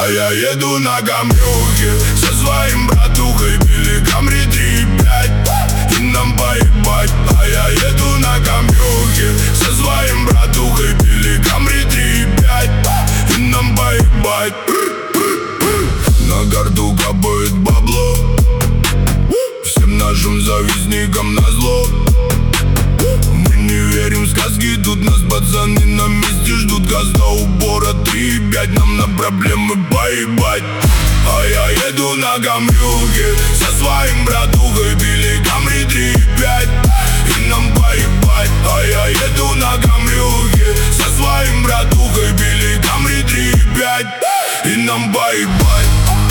А я еду на Камрюхе со своим братухой, пили Камри 3,5 и нам поебать. А я еду на Камрюхе со своим братухой, пили Камри 3,5 и нам поебать. На карту капает бабло, всем нашим завистникам назло. Мы не верим в сказки, тут нас пацаны на месте ждут. Газ до упора 3,5, нам на проблемы поебать. А я еду на Камрюхе со своим братухой, пили Камри 3,5 и нам поебать. А я еду на Камрюхе со своим братухой, пили Камри 3,5 и нам поебать.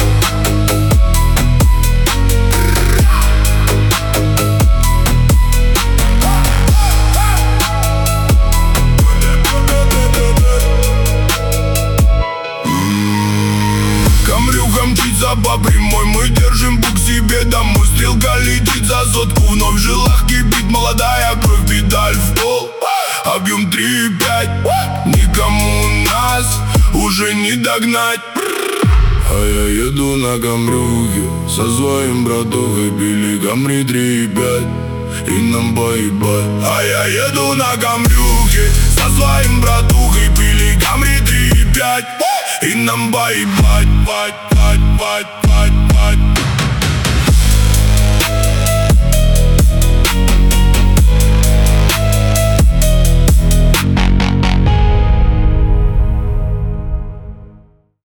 Камрюха мчится по прямой, мы держим пук себе домой. Стрелка летит за сотку, вновь в жилах кипит молодая кровь. Педаль в пол, объем 3,5, никому нас уже не догнать. А я еду на Камрюхе со своим братухой, пили Камри 3,5 и нам поебать. А я еду на Камрюхе со своим братухой, пили Камри 3,5 и нам поебать.